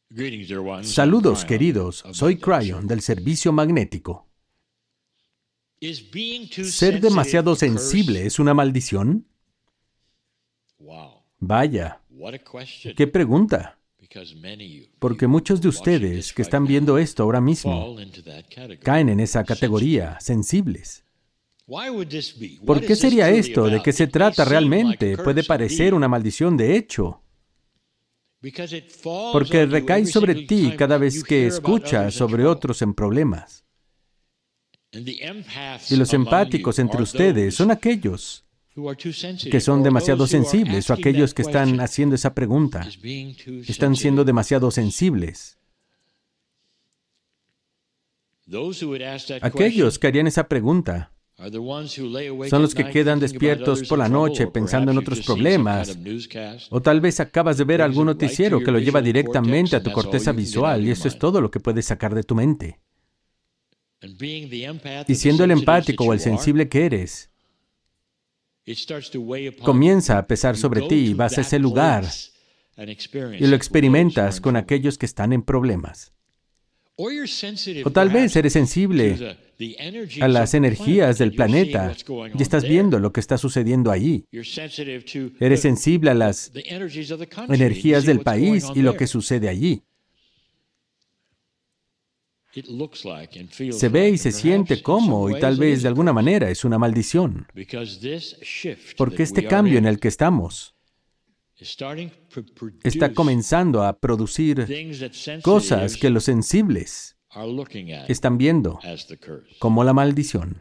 Saludos, queridos. Soy Cryon, del servicio magnético. ¿Ser demasiado sensible es una maldición? Vaya, qué pregunta. Porque muchos de ustedes que están viendo esto ahora mismo caen en esa categoría, sensibles. ¿Por qué sería esto? ¿De qué se trata realmente? Puede parecer una maldición de hecho. Porque recae sobre ti cada vez que escuchas sobre otros en problemas. Y los empáticos entre ustedes son aquellos que son demasiado sensibles o aquellos que están haciendo esa pregunta. Están siendo demasiado sensibles. Aquellos que harían esa pregunta son los que quedan despiertos por la noche pensando en otros problemas. O tal vez acabas de ver algún noticiero que lo lleva directamente a tu corteza visual y eso es todo lo que puedes sacar de tu mente. Y siendo el empático o el sensible que eres, comienza a pesar sobre ti y vas a ese lugar y lo experimentas con aquellos que están en problemas. O tal vez eres sensible a las energías del planeta y estás viendo lo que está sucediendo allí. Eres sensible a las energías del país y lo que sucede allí. Se ve y se siente como, y tal vez de alguna manera, es una maldición. Porque este cambio en el que estamos está comenzando a producir cosas que los sensibles están viendo como la maldición.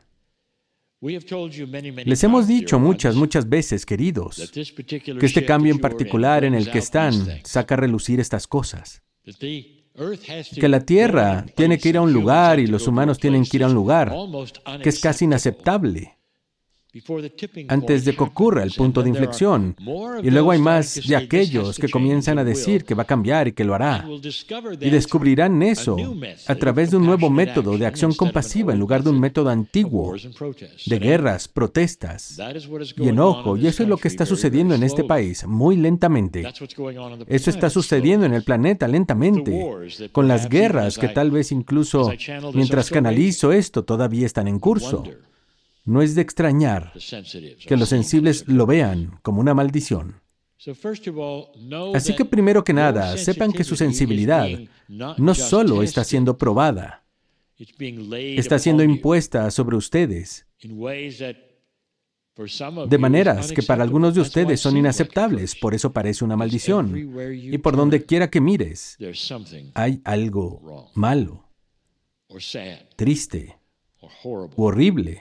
Les hemos dicho muchas veces, queridos, que este cambio en particular en el que están saca a relucir estas cosas. Que la Tierra tiene que ir a un lugar y los humanos tienen que ir a un lugar que es casi inaceptable antes de que ocurra el punto de inflexión. Y luego hay más de aquellos que comienzan a decir que va a cambiar y que lo hará. Y descubrirán eso a través de un nuevo método de acción compasiva en lugar de un método antiguo de guerras, protestas y enojo. Y eso es lo que está sucediendo en este país, muy lentamente. Eso está sucediendo en el planeta lentamente, con las guerras que tal vez incluso mientras canalizo esto todavía están en curso. No es de extrañar que los sensibles lo vean como una maldición. Así que primero que nada, sepan que su sensibilidad no solo está siendo probada, está siendo impuesta sobre ustedes de maneras que para algunos de ustedes son inaceptables, por eso parece una maldición. Y por donde quiera que mires, hay algo malo, triste u horrible.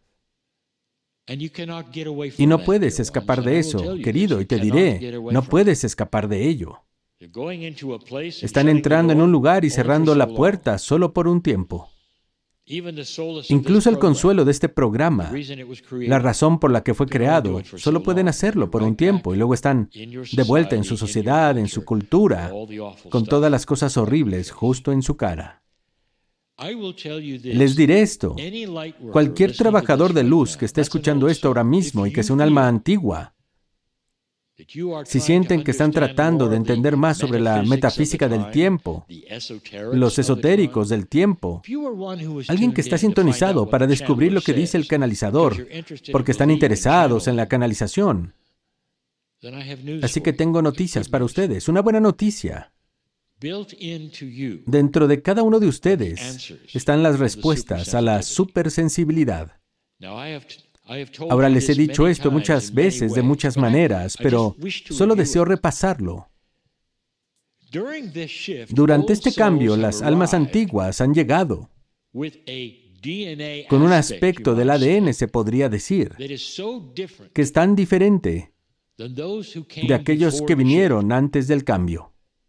Y no puedes escapar de eso, querido, y te diré, no puedes escapar de ello. Están entrando en un lugar y cerrando la puerta solo por un tiempo. Incluso el consuelo de este programa, la razón por la que fue creado, solo pueden hacerlo por un tiempo y luego están de vuelta en su sociedad, en su cultura, con todas las cosas horribles justo en su cara. Les diré esto, cualquier trabajador de luz que esté escuchando esto ahora mismo y que sea un alma antigua, si sienten que están tratando de entender más sobre la metafísica del tiempo, los esotéricos del tiempo, alguien que está sintonizado para descubrir lo que dice el canalizador, porque están interesados en la canalización. Así que tengo noticias para ustedes, una buena noticia. Dentro de cada uno de ustedes están las respuestas a la supersensibilidad. Ahora les he dicho esto muchas veces de muchas maneras, pero solo deseo repasarlo. Durante este cambio, las almas antiguas han llegado con un aspecto del ADN, se podría decir, que es tan diferente de aquellos que vinieron antes del cambio.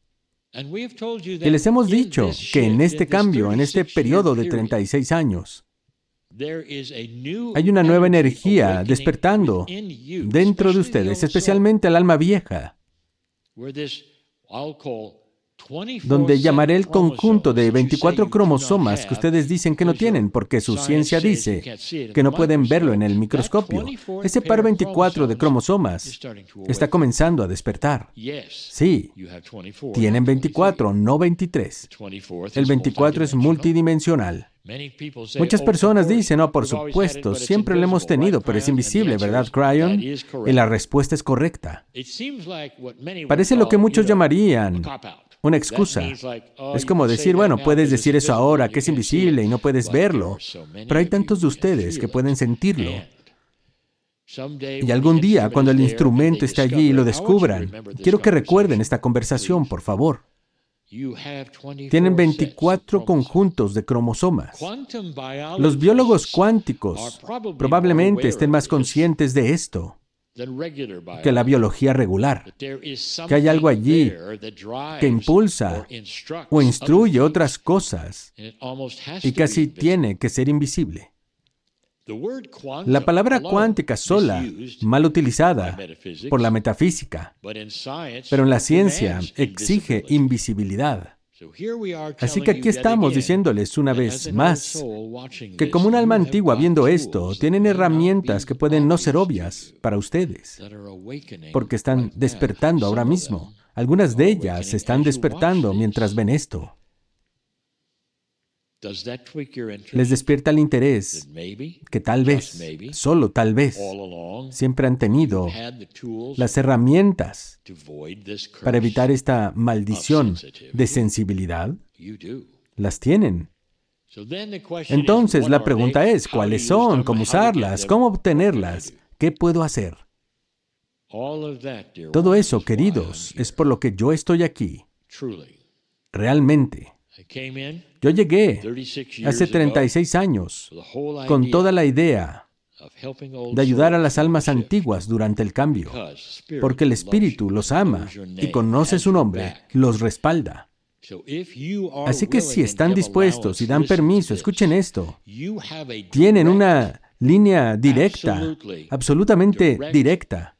Y les hemos dicho que en este cambio, en este periodo de 36 años, hay una nueva energía despertando dentro de ustedes, especialmente al alma vieja, donde llamaré el conjunto de 24 cromosomas que ustedes dicen que no tienen, porque su ciencia dice que no pueden verlo en el microscopio. Ese par 24 de cromosomas está comenzando a despertar. Sí, tienen 24, no 23. El 24 es multidimensional. Muchas personas dicen, no, por supuesto, siempre lo hemos tenido, pero es invisible, ¿verdad, Cryon? Y la respuesta es correcta. Parece lo que muchos llamarían una excusa. Es como decir, bueno, puedes decir eso ahora, que es invisible y no puedes verlo, pero hay tantos de ustedes que pueden sentirlo. Y algún día, cuando el instrumento esté allí y lo descubran, quiero que recuerden esta conversación, por favor. Tienen 24 conjuntos de cromosomas. Los biólogos cuánticos probablemente estén más conscientes de esto que la biología regular, que hay algo allí que impulsa o instruye otras cosas y casi tiene que ser invisible. La palabra cuántica sola, mal utilizada por la metafísica, pero en la ciencia exige invisibilidad. Así que aquí estamos diciéndoles una vez más que como un alma antigua viendo esto, tienen herramientas que pueden no ser obvias para ustedes, porque están despertando ahora mismo. Algunas de ellas están despertando mientras ven esto. Les despierta el interés que tal vez, solo tal vez, siempre han tenido las herramientas para evitar esta maldición de sensibilidad. Las tienen. Entonces la pregunta es, ¿cuáles son? ¿Cómo usarlas? ¿Cómo obtenerlas? ¿Qué puedo hacer? Todo eso, queridos, es por lo que yo estoy aquí. Realmente. Yo llegué hace 36 años con toda la idea de ayudar a las almas antiguas durante el cambio, porque el Espíritu los ama y conoce su nombre, los respalda. Así que si están dispuestos y dan permiso, escuchen esto, tienen una línea directa, absolutamente directa,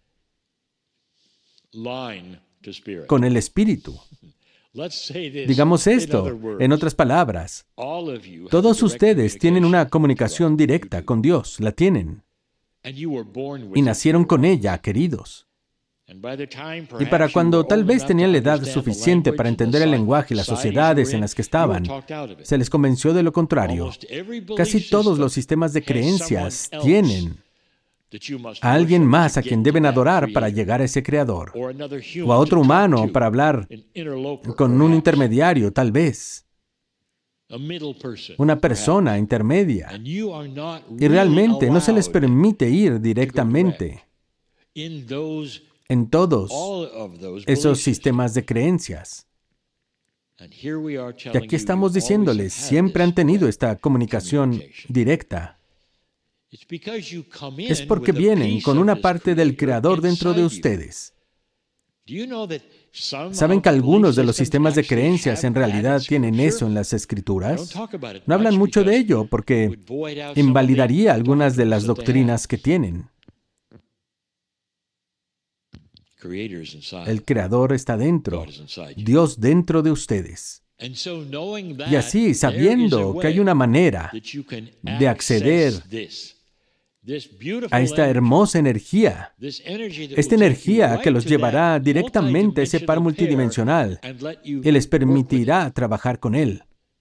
con el Espíritu. Digamos esto, en otras palabras, todos ustedes tienen una comunicación directa con Dios, la tienen, y nacieron con ella, queridos. Y para cuando tal vez tenían la edad suficiente para entender el lenguaje y las sociedades en las que estaban, se les convenció de lo contrario. Casi todos los sistemas de creencias tienen a alguien más a quien deben adorar para llegar a ese creador, o a otro humano para hablar con un intermediario, tal vez, una persona intermedia, y realmente no se les permite ir directamente en todos esos sistemas de creencias. Y aquí estamos diciéndoles, siempre han tenido esta comunicación directa. Es porque vienen con una parte del Creador dentro de ustedes. ¿Saben que algunos de los sistemas de creencias en realidad tienen eso en las Escrituras? No hablan mucho de ello porque invalidaría algunas de las doctrinas que tienen. El Creador está dentro, Dios dentro de ustedes. Y así, sabiendo que hay una manera de acceder a esta hermosa energía, esta energía que los llevará directamente a ese par multidimensional y les permitirá trabajar con él.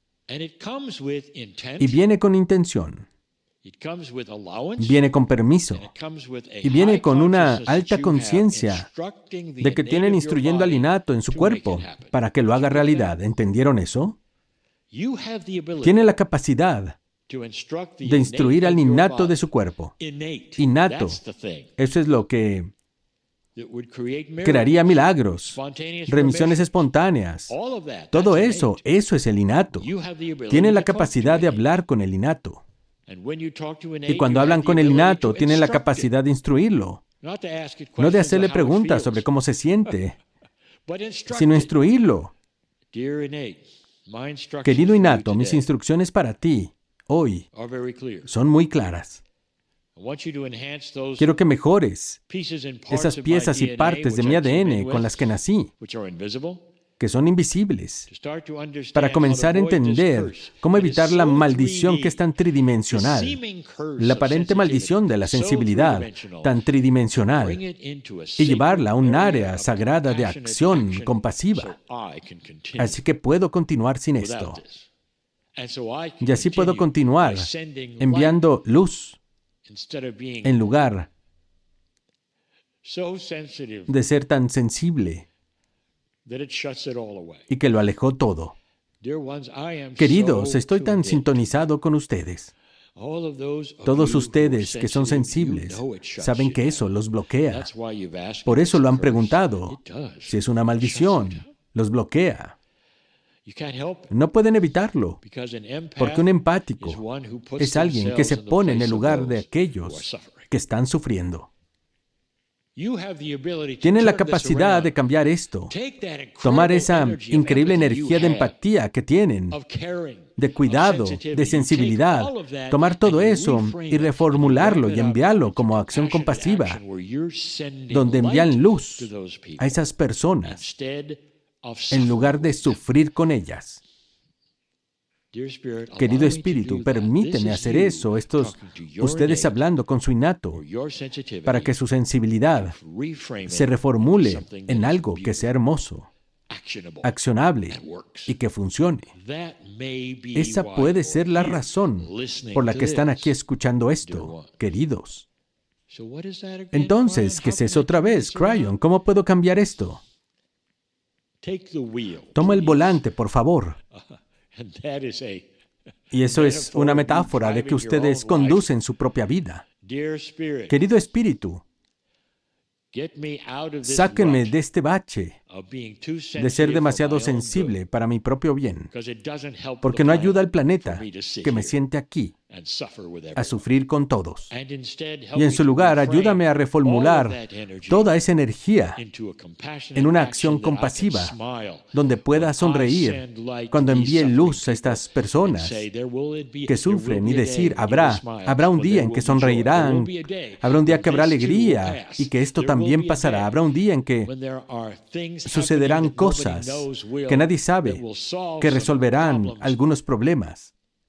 Y viene con intención, viene con permiso, y viene con una alta conciencia de que tienen instruyendo al innato en su cuerpo para que lo haga realidad. ¿Entendieron eso? Tienen la capacidad de instruir al innato de su cuerpo. Innato. Eso es lo que crearía milagros, remisiones espontáneas. Todo eso es el innato. Tienen la capacidad de hablar con el innato. Y cuando hablan con el innato, tienen la capacidad de instruirlo. No de hacerle preguntas sobre cómo se siente, sino instruirlo. Querido innato, mis instrucciones para ti hoy son muy claras. Quiero que mejores esas piezas y partes de mi ADN con las que nací, que son invisibles, para comenzar a entender cómo evitar la maldición que es tan tridimensional, la aparente maldición de la sensibilidad tan tridimensional, y llevarla a un área sagrada de acción compasiva. Así que puedo continuar sin esto. Y así puedo continuar enviando luz en lugar de ser tan sensible y que lo alejó todo. Queridos, estoy tan sintonizado con ustedes. Todos ustedes que son sensibles saben que eso los bloquea. Por eso lo han preguntado. Si es una maldición, los bloquea. No pueden evitarlo, porque un empático es alguien que se pone en el lugar de aquellos que están sufriendo. Tienen la capacidad de cambiar esto, tomar esa increíble energía de empatía que tienen, de cuidado, de sensibilidad, tomar todo eso y reformularlo y enviarlo como acción compasiva, donde envían luz a esas personas en lugar de sufrir con ellas. Querido Espíritu, permíteme hacer eso, ustedes hablando con su innato, para que su sensibilidad se reformule en algo que sea hermoso, accionable y que funcione. Esa puede ser la razón por la que están aquí escuchando esto, queridos. Entonces, ¿qué es eso otra vez, Cryon? ¿Cómo puedo cambiar esto? Toma el volante, por favor. Y eso es una metáfora de que ustedes conducen su propia vida. Querido Espíritu, sáquenme de este bache de ser demasiado sensible para mi propio bien, porque no ayuda al planeta que me siente aquí a sufrir con todos. Y en su lugar, ayúdame a reformular toda esa energía en una acción compasiva, donde pueda sonreír cuando envíe luz a estas personas que sufren y decir, habrá un día en que sonreirán, habrá un día que habrá alegría y que esto también pasará, habrá un día en que sucederán cosas que nadie sabe, que resolverán algunos problemas.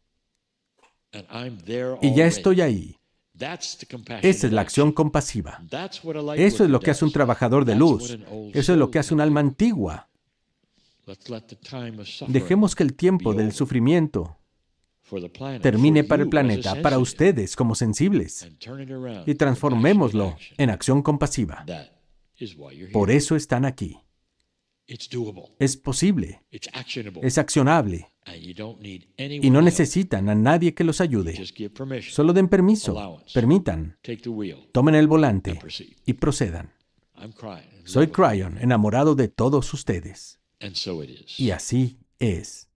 Y ya estoy ahí. Esa es la acción compasiva. Eso es lo que hace un trabajador de luz. Eso es lo que hace un alma antigua. Dejemos que el tiempo del sufrimiento termine para el planeta, para ustedes como sensibles, y transformémoslo en acción compasiva. Por eso están aquí. Es posible, es accionable, y no necesitan a nadie que los ayude. Solo den permiso, permitan, tomen el volante y procedan. Soy Cryon, enamorado de todos ustedes. Y así es.